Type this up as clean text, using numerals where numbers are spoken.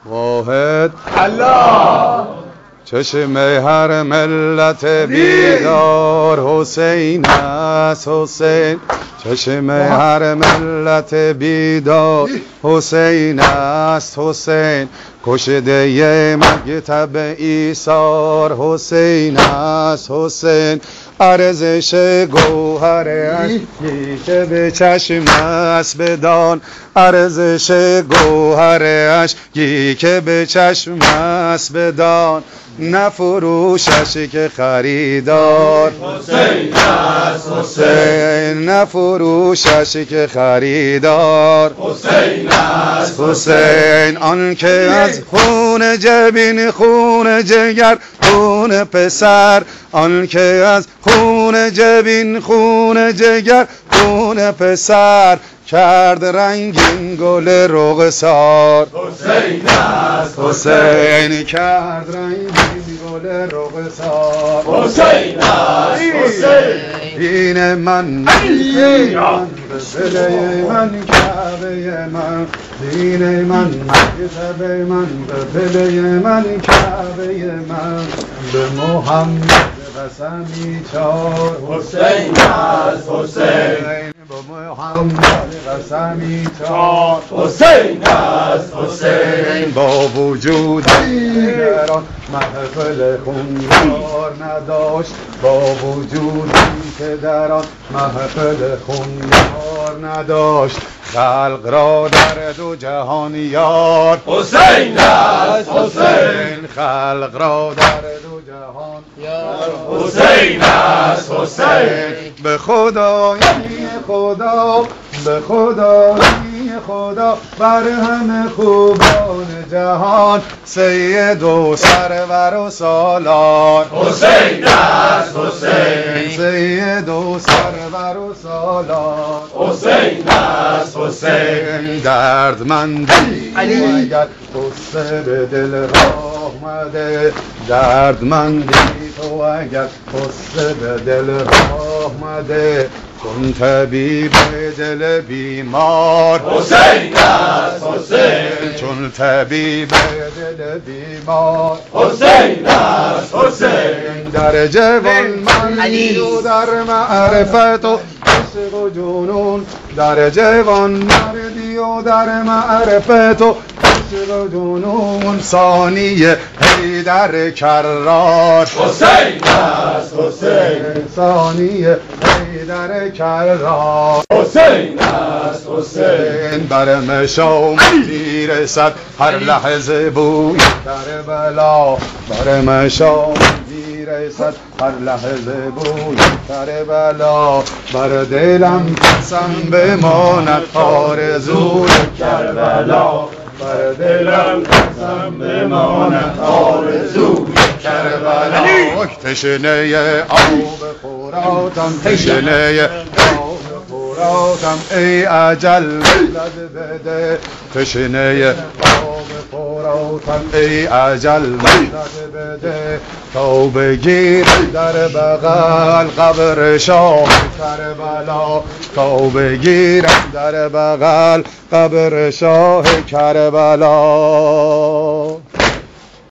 واحد الله. چشم هر ملت بیدار حسین است حسین. چشم هر ملت بیدار حسین است حسین. کشده مکتب ایثار حسین است حسین. ارزش گوهر اشکی که به چشم است بدان. ارزش گوهر اشکی که به چشم است بدان. نفروشش که خریدار حسین است حسین. نفروشش که خریدار حسین است حسین. آن که از خون جبین خون جگر خون پسر. آن که از خون جبین خون جگر خون پسر کرد رنگین گل رخسار حسین است حسین. کرد رنگین گل رخسار حسین است حسین. دین من دل من کعبه من. دین من مکتب من دل من کعبه من. به محمد قسمی چار حسین است حسین. به محمد قسمی چار حسین است حسین. با وجود دیگران محفل خونیار نداشت. با وجودی که در آن محفل خونیار نداشت. خلق را در دو جهان یار حسین است حسین. خلق را در دو جهان یار حسین است حسین. به خدای خدا به خدای خدا بر همه خوبان جهان سید و سرور و سالار حسین است حسین. سید و سرور و سالار حسین است حسین. دردمندی اگر قصه به دل راه مده. دردمندی تو اگر قصه به دل راه مده. چون طبیب دل بیمار حسین است حسین. چون طبیب دل بیمار حسین است حسین. در جوانمردی و در معرفت و عشق و جنون. در جوانمردی و در معرفت و عشق و جنون. ثانی حیدر کرار حسین است حسین. ثانی حیدر کرار حسین است حسین. بر مشام میرسد هر لحظه بوی کربلا. بر مشام میرسد هر لحظه بوی کربلا. بر دلم قسم بماند آرزوی کربلا. بر دلم قسم بماند آرزوی کربلا. تشنه آب خوراتم تشنه آب خوراتم ای اجل مدد بده. تشنه آب خوراتم ای اجل مدد بده. تو بگیر در بغل قبر شاه کربلا. تو بگیر در بغل قبر شاه کربلا.